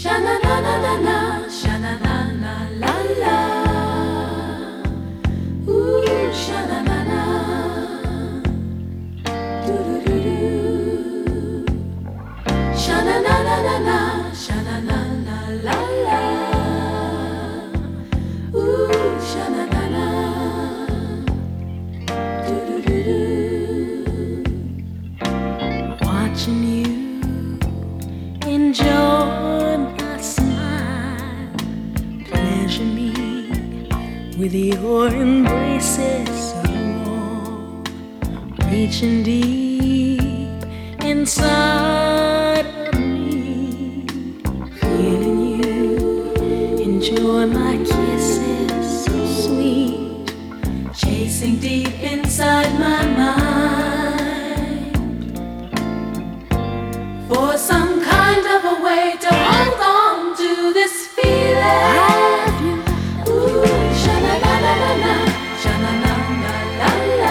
Watching you enjoy my smile, pleasure me with your embraces so warm, reaching deep inside of me, feeling you enjoy my kisses so sweet, chasing deep inside my mind for some kind of a way to hold on to this feeling. I love you. Ooh, sha-na-na-na-na-na, sha-na-na-na-la-la.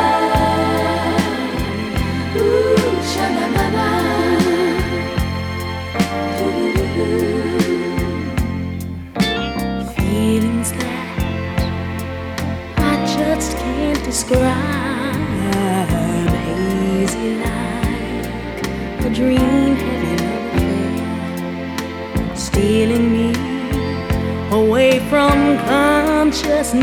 Ooh, sha-na-na-na. Feelings that I just can't describe, hazy like a dream, heavy love affair, stealing me away from consciousness,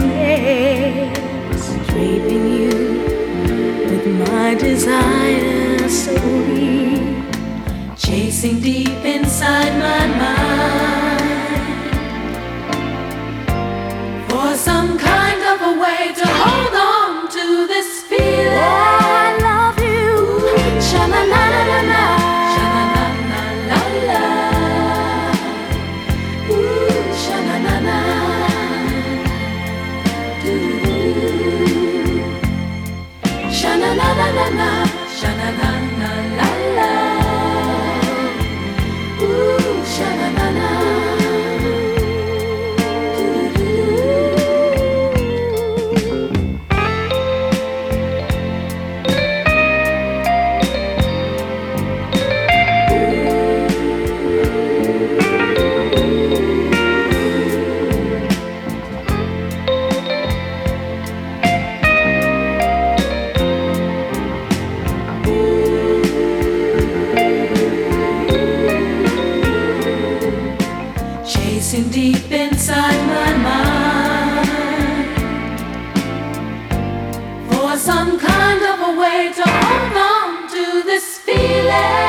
draping you with my desire so deep, chasing deep inside my mind for some kind of a way to hold on to this feeling. Oh, I love you. Sha-na-na-na-na-na, sha-na-na-na-la-la. Ooh, sha-na-na-na. Do-do-do. Sha-na-na-na-na-na, sha-na-na-na-la-la. Ooh, sha-na-na-na. Chasing deep inside my mind for some kind of a way to hold on to this feeling.